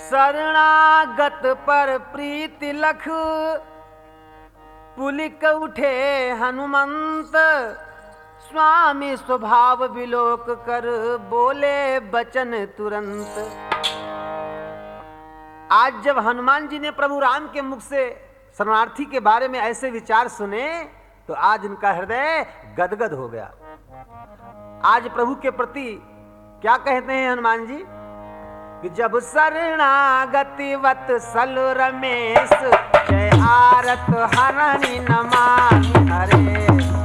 शरणागत पर प्रीति लख, पुलिक उठे हनुमंत। स्वामी स्वभाव विलोक कर, बोले बचन तुरंत। आज जब हनुमान जी ने प्रभु राम के मुख से शरणार्थी के बारे में ऐसे विचार सुने तो आज इनका हृदय गदगद हो गया। आज प्रभु के प्रति क्या कहते हैं हनुमान जी कि जब शरणागति वत्सल रमेश, जय आरत हरणी नमामि हरे।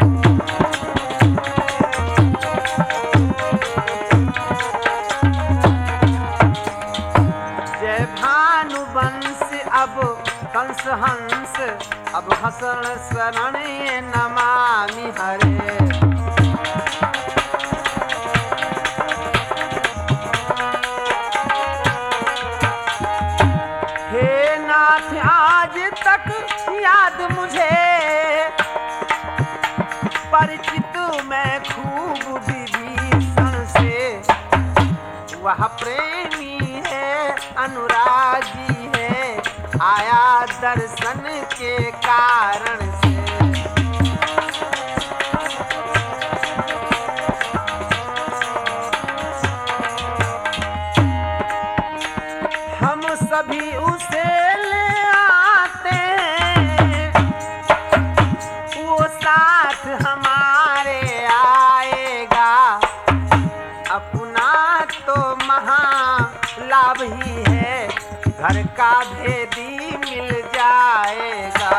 जय भानुवंश अब कंस हंस, अब हसन शरण नमामि हरे। आज तक याद मुझे परिचित मैं खूब विभीषण से। वह प्रेमी है अनुरागी है, आया दर्शन के कारण से। हम सभी उसे हमारे आएगा, अपना तो महा लाभ ही है, घर का भेदी मिल जाएगा।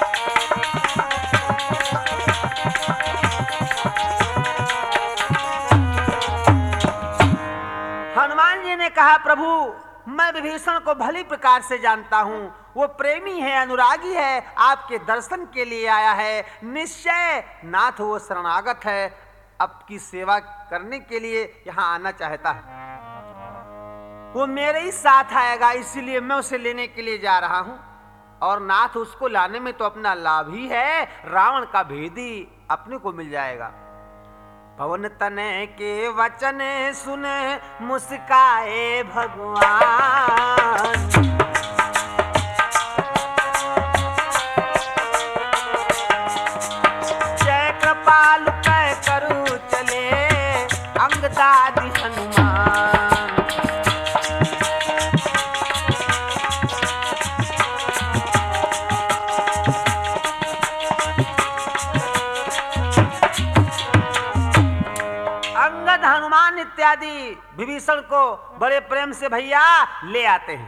हनुमान जी ने कहा प्रभु मैं विभीषण को भली प्रकार से जानता हूँ, वो प्रेमी है अनुरागी है, आपके दर्शन के लिए आया है। निश्चय नाथ वो शरणागत है, आपकी सेवा करने के लिए यहाँ आना चाहता है। वो मेरे ही साथ आएगा, इसीलिए मैं उसे लेने के लिए जा रहा हूँ। और नाथ उसको लाने में तो अपना लाभ ही है, रावण का भेदी अपने को मिल जाएगा। पवन तनय के वचन सुने मुस्काए भगवान। जय कृपालु कह करू चले अंगदादि हनुमान। हनुमान इत्यादि विभीषण को बड़े प्रेम से भैया ले आते हैं।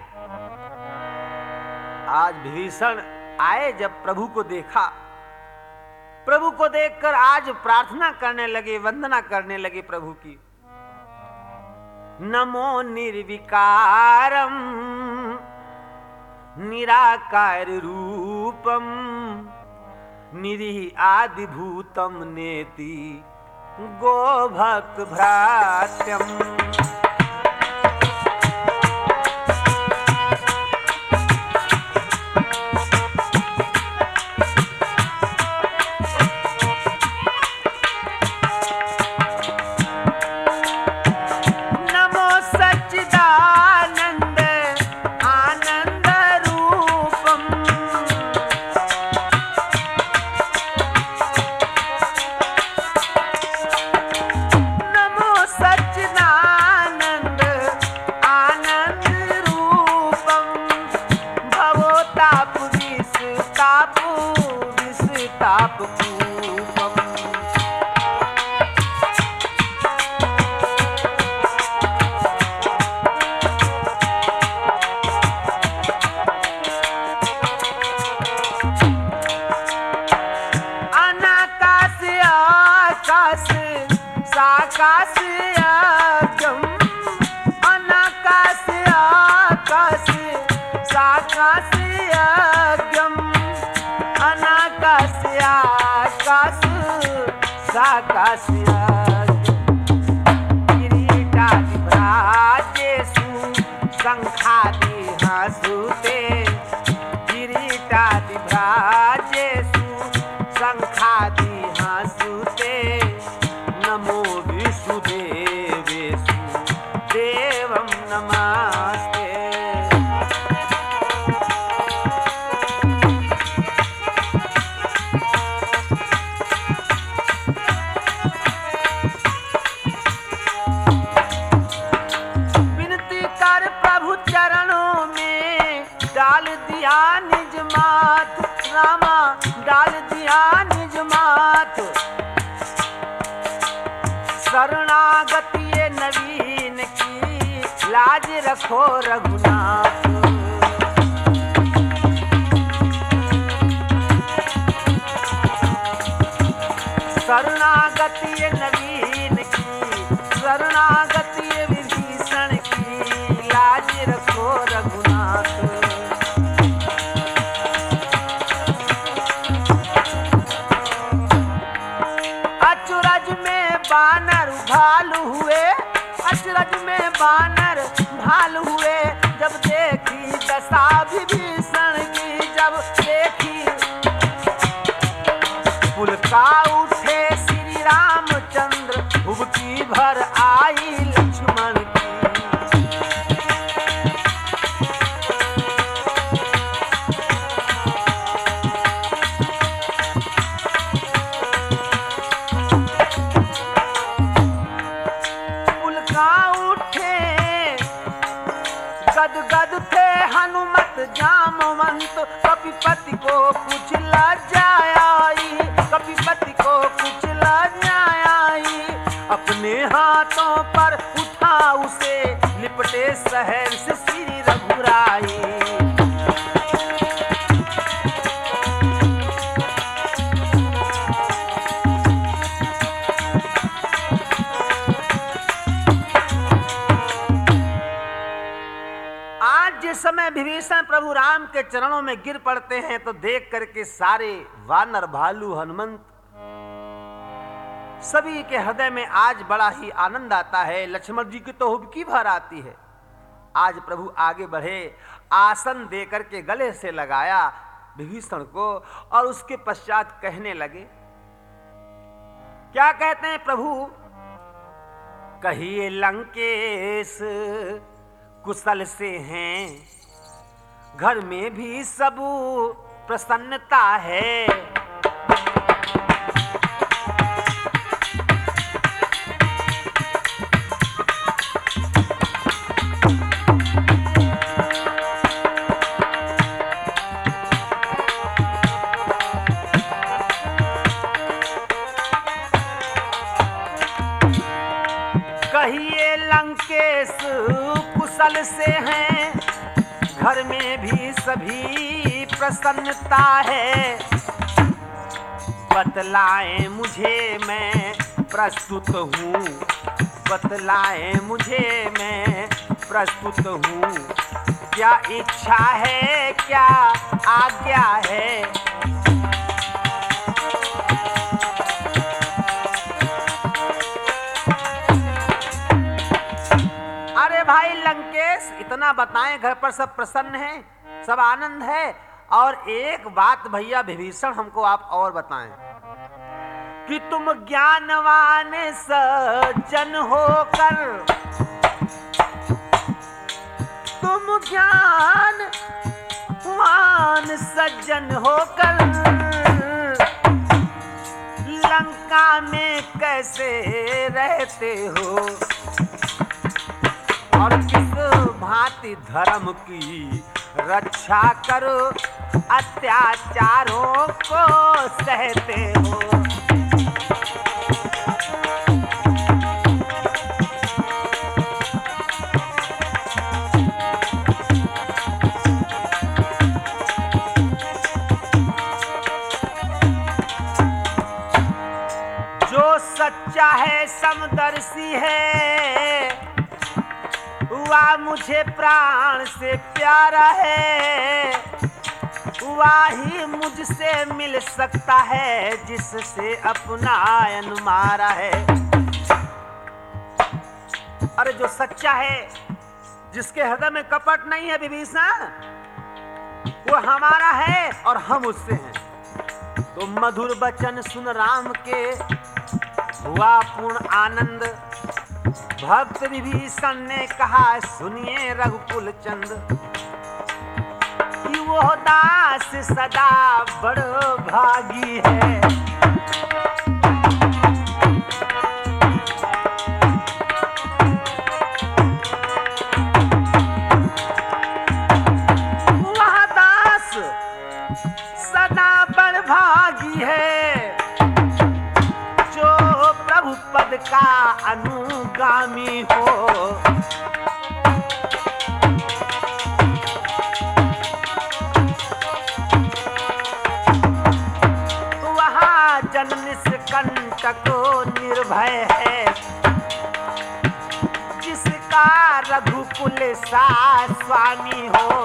आज विभीषण आए, जब प्रभु को देखा, प्रभु को देखकर आज प्रार्थना करने लगे, वंदना करने लगे प्रभु की। नमो निर्विकारम निराकार रूपम, निरीह आदि भूतम नेति गोभक्त भ्रात्यम। नमो विष्णुदेवेषु देवं नमस्ते। रामा डाल दिया निज माथ, शरणागति ये नवीन की लाज रखो रघुनाथ। शरणागति ये नवीन की, शरणागति ये विभीषण की लाज रखो रघुनाथ। अचरज में बानर भालू हुए, अचरज में बानर भालू हुए, जब देखी दशा विभीषण की, जब देखी पुलका उठे श्री रामचंद्र, हुबकी भर आई लक्ष्मण की। पुलका उठे गदगद थे हनुमत जामवंत, कपिपति को कुछ लज्जा आई, कपिपति को कुछ लज्जा आई, अपने हाथों पर उठा उसे लिपटे सहर्ष श्री रघुराई। आज जिस समय विभीषण प्रभु राम के चरणों में गिर पड़ते हैं तो देख करके सारे वानर भालू हनुमंत सभी के हृदय में आज बड़ा ही आनंद आता है। लक्ष्मण जी की तो हुबकी भर आती है। आज प्रभु आगे बढ़े, आसन दे करके गले से लगाया विभीषण को और उसके पश्चात कहने लगे। क्या कहते हैं प्रभु? कहिए लंकेश कुशल से हैं, घर में भी सब प्रसन्नता है। कहिए लंकेश कुशल से हैं, घर में भी सभी प्रसन्नता है। बतलाएं मुझे मैं प्रस्तुत हूँ, बतलाएं मुझे मैं प्रस्तुत हूँ। क्या इच्छा है, क्या आज्ञा है? अरे भाई लंकेश, इतना बताएं, घर पर सब प्रसन्न हैं, सब आनंद है। और एक बात भैया विभीषण हमको आप और बताएं कि तुम ज्ञानवान सज्जन होकर, तुम ज्ञानवान सज्जन होकर लंका में कैसे रहते हो और किस भांति धर्म की रक्षा करो अत्याचारों को सहते हो। जो सच्चा है समदर्शी है, वह मुझे प्राण से प्यारा है। वह ही मुझसे मिल सकता है जिससे अपनायन मारा है। अरे जो सच्चा है, जिसके हृदय में कपट नहीं है विभीषण, वो हमारा है और हम उससे हैं। तो मधुर वचन सुन राम के हुआ पूर्ण आनंद। भक्त विभीषण ने कहा, सुनिए रघुकुल चंद, कि वो दास सदा बड़ भागी है। वह दास सदा का अनुगामी हो। वहाँ जन निष्कंटक निर्भय है, जिसका रघुकुल सा स्वामी हो।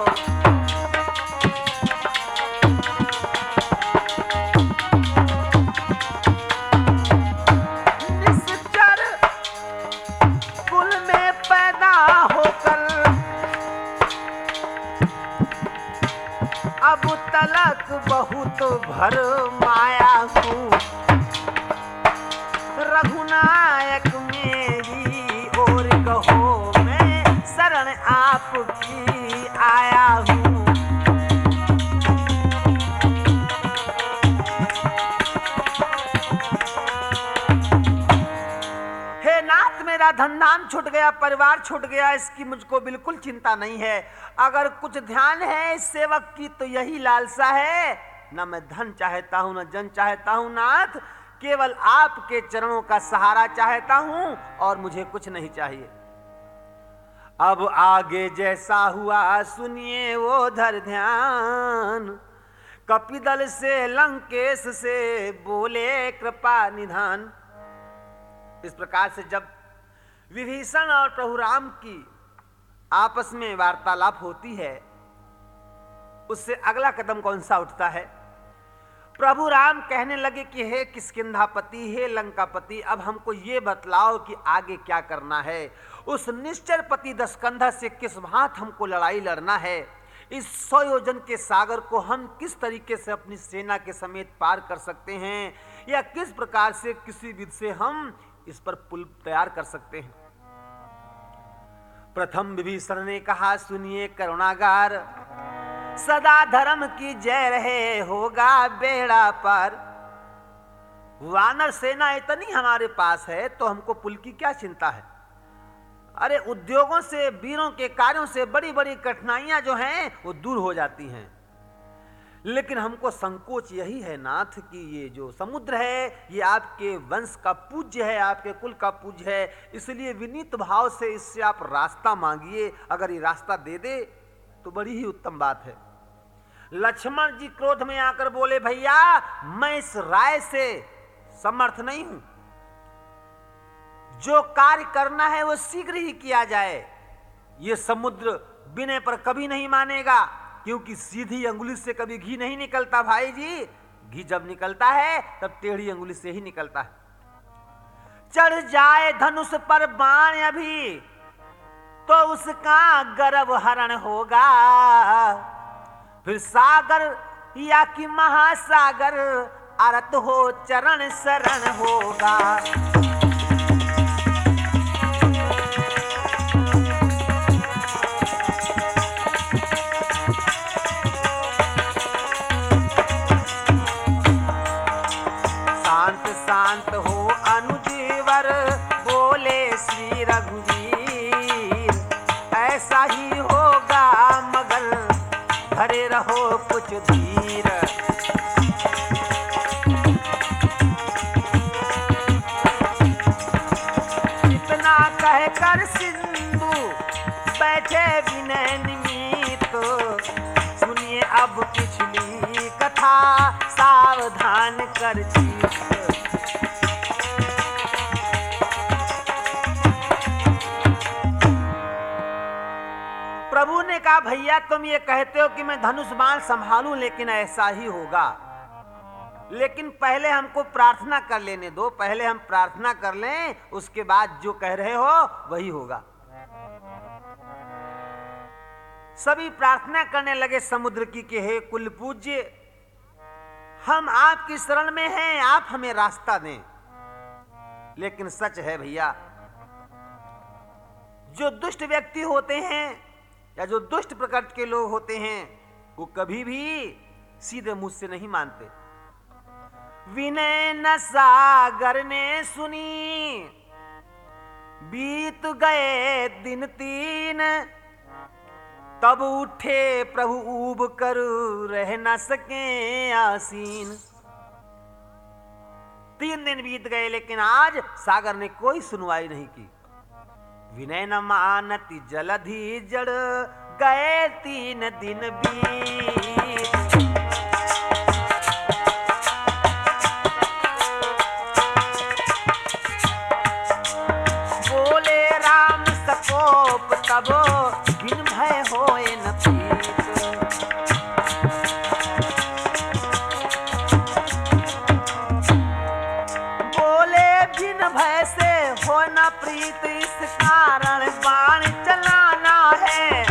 अब तलक बहुत भर माया हूँ, रघुनायक मेरी ओर कहो, मैं शरण आपकी आया हूँ। हे नाथ, मेरा धन छूट गया, परिवार छूट गया, इसकी मुझको बिल्कुल चिंता नहीं है। अगर कुछ ध्यान है इस सेवक की तो यही लालसा है, न मैं धन चाहता हूं न जन चाहता हूं नाथ, केवल आपके चरणों का सहारा चाहता हूं और मुझे कुछ नहीं चाहिए। अब आगे जैसा हुआ सुनिए वो धर ध्यान, कपिदल से लंकेश से बोले कृपा निधान। इस प्रकार से जब विभीषण और प्रभु राम की आपस में वार्तालाप होती है, उससे अगला कदम कौन सा उठता है? प्रभु राम कहने लगे कि हे किष्किंधापति, हे लंकापति, अब हमको ये बतलाओ कि आगे क्या करना है। उस निश्चरपति दशकंधा से किस भांत हमको लड़ाई लड़ना है। इस 100 योजन के सागर को हम किस तरीके से अपनी सेना के समेत पार कर सकते हैं, या किस प्रकार से किसी विधि से हम इस पर पुल तैयार कर सकते हैं। प्रथम विभीषण ने कहा, सुनिए करुणागार, सदा धर्म की जय रहे, होगा बेड़ा पार। वानर सेना इतनी हमारे पास है तो हमको पुल की क्या चिंता है। अरे उद्योगों से, वीरों के कार्यों से बड़ी बड़ी कठिनाइयां जो हैं वो दूर हो जाती हैं, लेकिन हमको संकोच यही है नाथ कि ये जो समुद्र है ये आपके वंश का पूज्य है, आपके कुल का पूज्य है, इसलिए विनीत भाव से इससे आप रास्ता मांगिए। अगर ये रास्ता दे दे तो बड़ी ही उत्तम बात है। लक्ष्मण जी क्रोध में आकर बोले, भैया मैं इस राय से समर्थ नहीं हूं, जो कार्य करना है वो शीघ्र ही किया जाए। ये समुद्र विनय पर कभी नहीं मानेगा, क्योंकि सीधी अंगुली से कभी घी नहीं निकलता भाई जी। घी जब निकलता है तब टेढ़ी अंगुली से ही निकलता है। चढ़ जाए धनुष पर बाण अभी तो उसका गर्भ हरण होगा, फिर सागर या कि महासागर अरत हो चरण शरण होगा। शांत हो अनुजीवर, बोले श्री रघुवीर, ऐसा ही होगा मगर धरे रहो कुछ धीर। इतना कहकर सिंधु बैठे विनय निमित, सुनिए अब पिछली कथा सावधान कर चित। प्रभु ने कहा, भैया तुम ये कहते हो कि मैं धनुष बाण संभालूं, लेकिन ऐसा ही होगा, लेकिन पहले हमको प्रार्थना कर लेने दो, पहले हम प्रार्थना कर लें, उसके बाद जो कह रहे हो वही होगा। सभी प्रार्थना करने लगे समुद्र की कि हे कुल पूज्य, हम आपकी शरण में हैं, आप हमें रास्ता दें। लेकिन सच है भैया, जो दुष्ट व्यक्ति होते हैं या जो दुष्ट प्रकृति के लोग होते हैं वो कभी भी सीधे मुझ से नहीं मानते। विनय न सागर ने सुनी, बीत गए दिन 3, तब उठे प्रभु ऊब कर रह न सके आसीन। 3 दिन बीत गए, लेकिन आज सागर ने कोई सुनवाई नहीं की। विनय न मानती जलधि जड़ गए 3 दिन बीत। बोले राम सकोप तब बिन भय होए न प्रीत। बोले बिन भय से हो न प्रीत, इस कारण बाण चलाना है।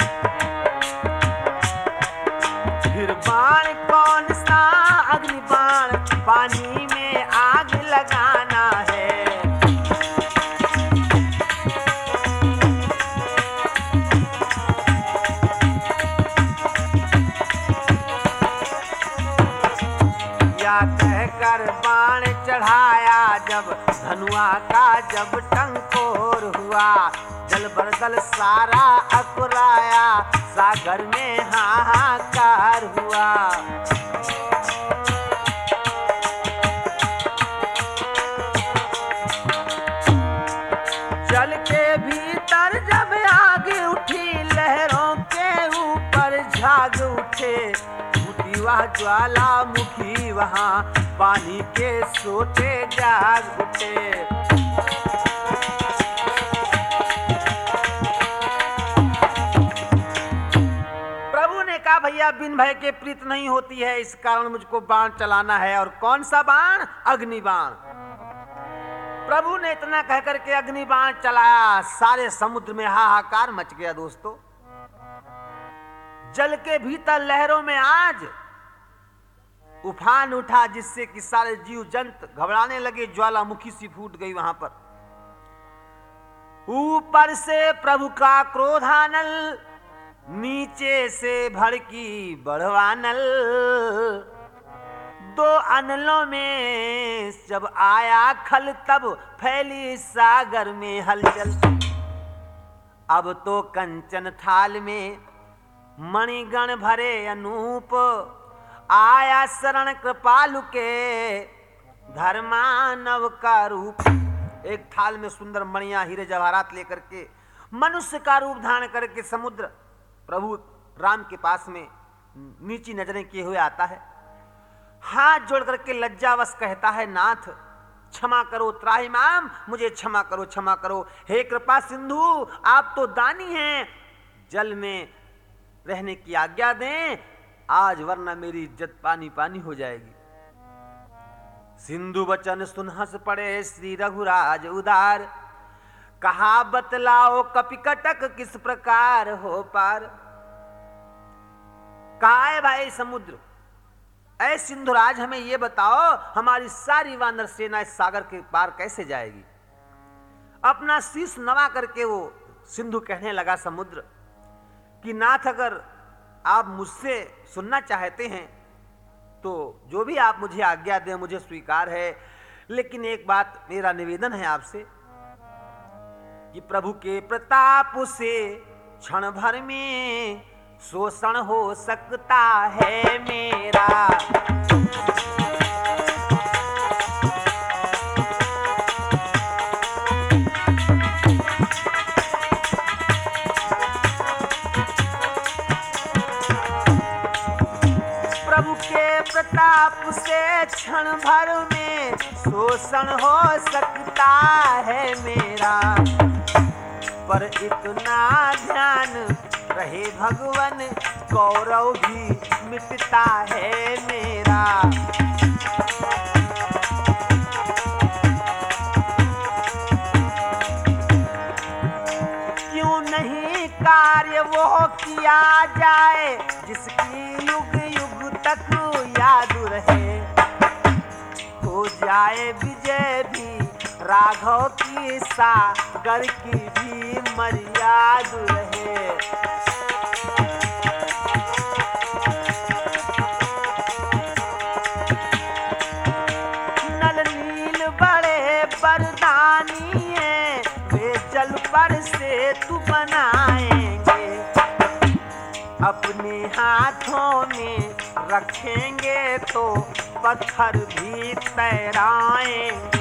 फिर बाण कौन सा अग्नि बाण, पानी में आग लगाना है। या कहकर बाण चढ़ाया जब धनुआ का जब टंकोर हुआ। जल बरदल सारा अकुराया, सागर में हाहाकार हुआ। जल के भीतर जब आग उठी, लहरों के ऊपर झाग उठे। उठी वह ज्वालामुखी वहां, पानी के सोते जाग उठे। प्रभु ने कहा भैया बिन भय के प्रीत नहीं होती है, इस कारण मुझको बाण चलाना है। और कौन सा बाण? अग्नि बाण। प्रभु ने इतना कहकर के अग्नि बाण चलाया, सारे समुद्र में हाहाकार मच गया। दोस्तों, जल के भीतर लहरों में आज उफान उठा, जिससे कि सारे जीव जंत घबराने लगे। ज्वालामुखी सी फूट गई वहां पर। ऊपर से प्रभु का क्रोधानल, नीचे से भड़की बढ़वानल। 2 अनलों में जब आया खल, तब फैली सागर में हलचल। अब तो कंचन थाल में मणिगण भरे अनूप, आया शरण कृपालु के धर्मानव का रूप। एक थाल में सुंदर मणियां हीरे जवाहरात लेकर के मनुष्य का रूप धारण करके समुद्र प्रभु राम के पास में नीची नजरें किए हुए आता है। हाथ जोड़ करके लज्जावश कहता है, नाथ क्षमा करो, त्राहिमाम मुझे क्षमा करो, क्षमा करो। हे कृपा सिंधु, आप तो दानी हैं, जल में रहने की आज्ञा दें आज, वरना मेरी इज्जत पानी पानी हो जाएगी। सिंधु वचन सुन हंस पड़े श्री रघुराज उदार। कहा बतलाओ कपिकटक किस प्रकार हो पार। कहा है भाई समुद्र, ऐ सिंधुराज हमें ये बताओ, हमारी सारी वानर सेना इस सागर के पार कैसे जाएगी। अपना शीश नवा करके वो सिंधु कहने लगा समुद्र कि नाथ, अगर आप मुझसे सुनना चाहते हैं तो जो भी आप मुझे आज्ञा दें मुझे स्वीकार है। लेकिन एक बात मेरा निवेदन है आपसे कि प्रभु के प्रताप से क्षण भर में शोषण हो सकता है मेरा। प्रभु के प्रताप से क्षण भर में शोषण हो सकता है मेरा। पर इतना ध्यान रहे भगवन, गौरव भी मिटता है मेरा। क्यों नहीं कार्य वो किया जाए जिसकी युग युग तक याद रहे। हो जाए विजय भी राघव की, सागर की भी मर्याद रहे। नल नील बड़े बरदानी हैं, वे जल पर से तू बनाएंगे। अपने हाथों में रखेंगे तो पत्थर भी तैराएंगे।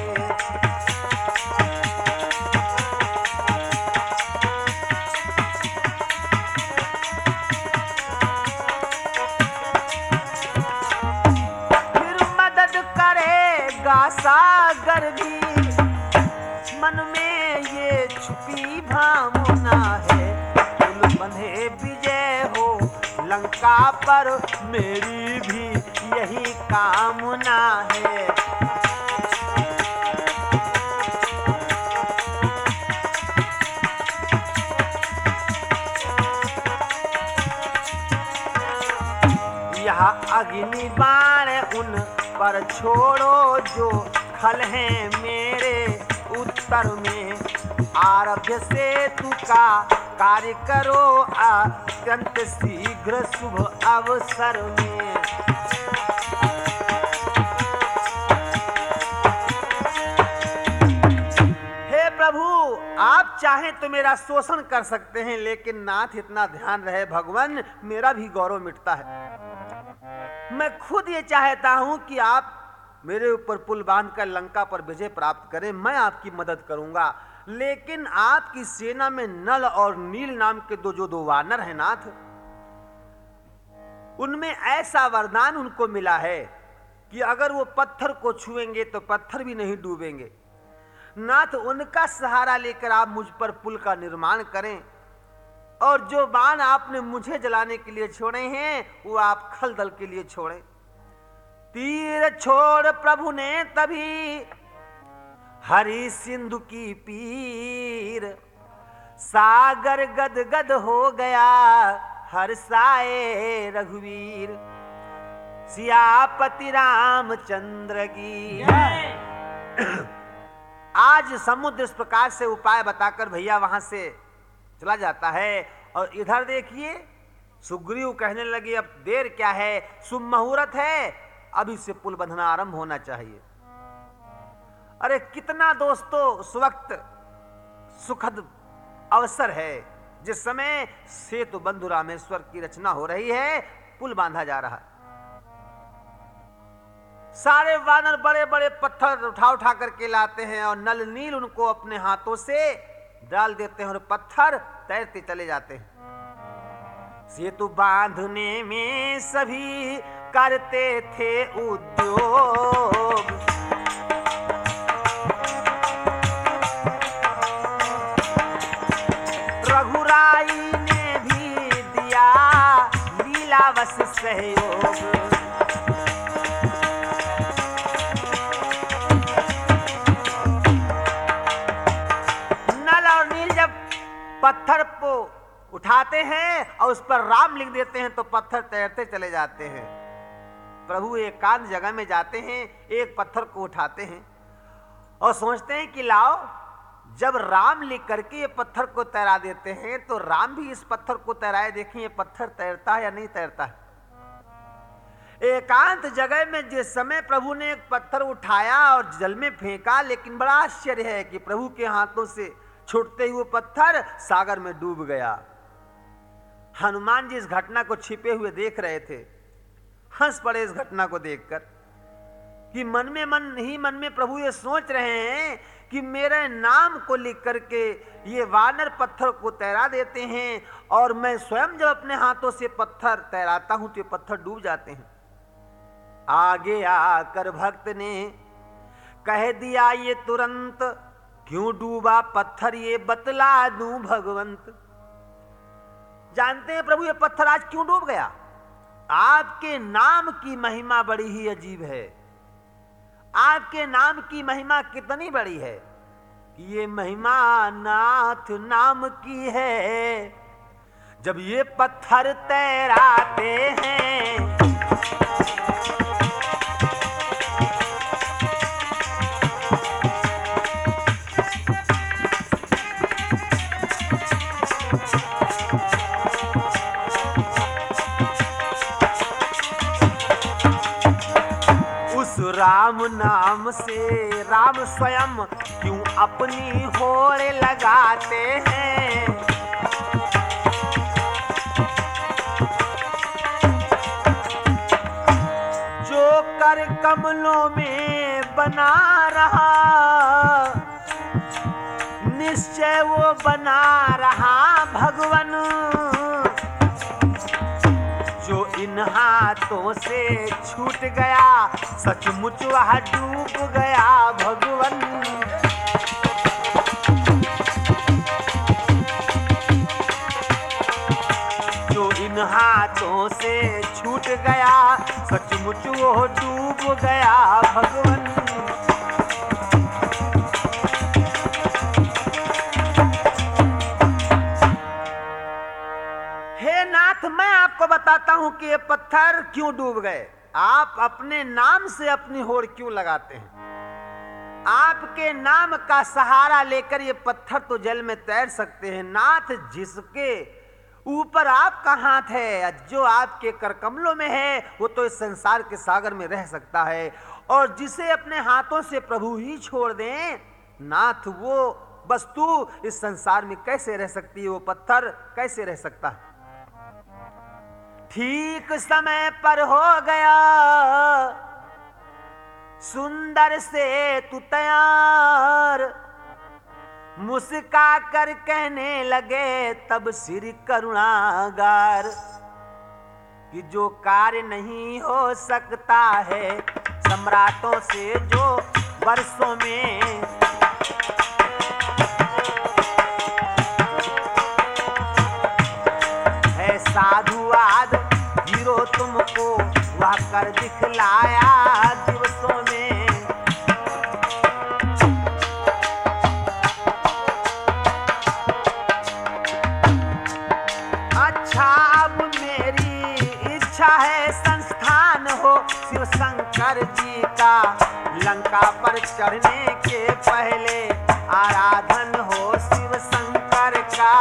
फिर मदद करेगा सागर भी, मन में ये छुपी भावना है, पुल बंधे विजय हो लंका पर, मेरी भी यही कामना है। यह अग्नि बाण उन पर छोड़ो जो खल हैं मेरे उत्तर में, आरभ्य सेतु का कार्य करो अत्यंत शीघ्र शुभ अवसर में। हे प्रभु, आप चाहें तो मेरा शोषण कर सकते हैं, लेकिन नाथ इतना ध्यान रहे भगवान, मेरा भी गौरव मिटता है। मैं खुद ये चाहता हूं कि आप मेरे ऊपर पुल बांधकर लंका पर विजय प्राप्त करें, मैं आपकी मदद करूंगा, लेकिन आपकी सेना में नल और नील नाम के दो वानर हैं नाथ, उनमें ऐसा वरदान उनको मिला है कि अगर वो पत्थर को छुएंगे तो पत्थर भी नहीं डूबेंगे। नाथ, उनका सहारा लेकर आप मुझ पर पुल का निर्माण करें, और जो बाण आपने मुझे जलाने के लिए छोड़े हैं वो आप खल दल के लिए छोड़ें। तीर छोड़ प्रभु ने तभी हरि सिंधु की पीर, सागर गद गद हो गया हर्षाए रघुवीर, सियापति रामचंद्र की। आज समुद्र इस प्रकार से उपाय बताकर भैया वहां से चला जाता है, और इधर देखिए सुग्रीव कहने लगे अब देर क्या है, शुभ मुहूर्त है, अभी से पुल बंधना आरंभ होना चाहिए। अरे कितना दोस्तों उस वक्त सुखद अवसर है जिस समय सेतु बंधु रामेश्वर की रचना हो रही है, पुल बांधा जा रहा है। सारे वानर बड़े बड़े पत्थर उठा करके लाते हैं और नल नील उनको अपने हाथों से डाल देते हैं और पत्थर तैरते चले जाते हैं। सेतु बांधने में सभी करते थे उद्योग, रघुराई ने भी दिया लीलावश सहयोग। पत्थर को उठाते हैं और उस पर राम लिख देते हैं तो पत्थर तैरते चले जाते हैं। प्रभु एकांत जगह में जाते हैं, एक पत्थर को उठाते हैं और सोचते हैं कि लाओ, जब राम लिख करके ये पत्थर को तैरा देते हैं तो राम भी इस पत्थर को तैराए, देखें ये पत्थर तैरता है या नहीं तैरता है। एकांत जगह में जिस समय प्रभु ने एक पत्थर उठाया और जल में फेंका, लेकिन बड़ा आश्चर्य है कि प्रभु के हाथों से छूटते ही वो पत्थर सागर में डूब गया। हनुमान जी इस घटना को छिपे हुए देख रहे थे, हंस पड़े इस घटना को देखकर कि मन में प्रभु ये सोच रहे हैं कि मेरे नाम को लिख करके ये वानर पत्थर को तैरा देते हैं और मैं स्वयं जब अपने हाथों से पत्थर तैराता हूं तो ये पत्थर डूब जाते हैं। आगे आकर भक्त ने कह दिया ये तुरंत, क्यों डूबा पत्थर ये बतला दूं भगवंत। जानते हैं प्रभु ये पत्थर आज क्यों डूब गया? आपके नाम की महिमा बड़ी ही अजीब है। आपके नाम की महिमा कितनी बड़ी है कि ये महिमा नाथ नाम की है। जब ये पत्थर तैराते हैं राम नाम से राम स्वयं क्यों अपनी होड़ लगाते हैं। जो कर कम हाथों से छूट गया, सचमुच वह डूब गया भगवन। जो इन हाथों से छूट गया, सचमुच वो डूब गया भगवन। हे नाथ, मैं आपको बताता हूं कि ये पत्थर क्यों डूब गए। आप अपने नाम से अपनी होड़ क्यों लगाते हैं? आपके नाम का सहारा लेकर ये पत्थर तो जल में तैर सकते हैं। नाथ, जिसके ऊपर आपका हाथ है, जो आपके करकमलों में है, वो तो इस संसार के सागर में रह सकता है। और जिसे अपने हाथों से प्रभु ही छोड़ दें, नाथ, वो वस्तु इस संसार में कैसे रह सकती है? वो पत्थर कैसे रह सकता है? ठीक समय पर हो गया सुंदर से तू तैयार, मुस्का कर कहने लगे तब सिर करुणागार, कि जो कार्य नहीं हो सकता है सम्राटों से जो वर्षों में, है साधुवाद हीरो तुमको वह कर दिखलाया दिवसों में। अच्छा, अब मेरी इच्छा है संस्थान हो शिव शंकर जी का, लंका पर चढ़ने के पहले आराधन हो शिव शंकर का।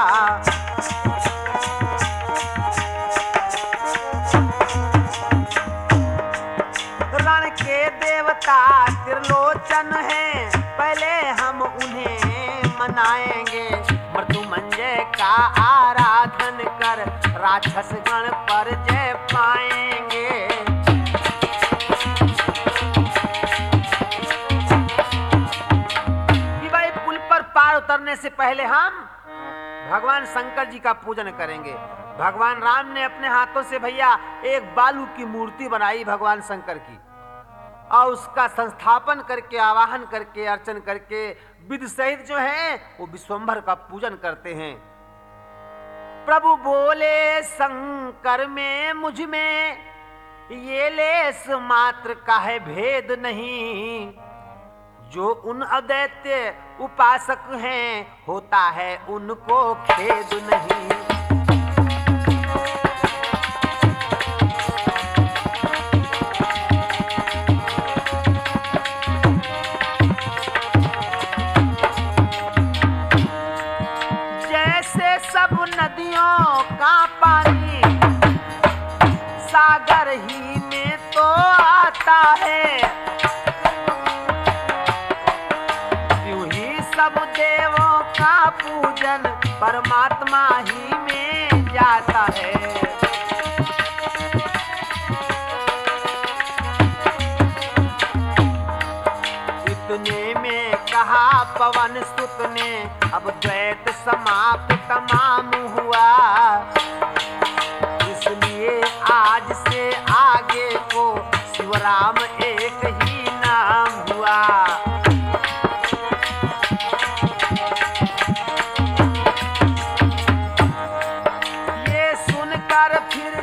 रण के देवता त्रिलोचन हैं, पहले हम उन्हें मनाएंगे। मृत्युंजय का आराधन कर राक्षस गण पर जय पाएंगे। कि भाई पुल पर पार उतरने से पहले हम भगवान शंकर जी का पूजन करेंगे। भगवान राम ने अपने हाथों से भैया एक बालू की मूर्ति बनाई भगवान शंकर की, और उसका संस्थापन करके, आवाहन करके, अर्चन करके विधि सहित जो है वो विश्वंभर का पूजन करते हैं। प्रभु बोले, शंकर में मुझ में ये लेस मात्र का है भेद नहीं, जो उन अद्वैत उपासक हैं होता है उनको खेद नहीं। जैसे सब नदियों का पानी सागर ही में तो आता है, यूं ही सब देवों का पूजन परमात्मा ही में जाता है। इतने में कहा पवन सुत ने, अब द्वैत समाप्त तमाम हुआ, इसलिए आज से आगे को शिवराम एक ही नाम हुआ। ये सुनकर फिर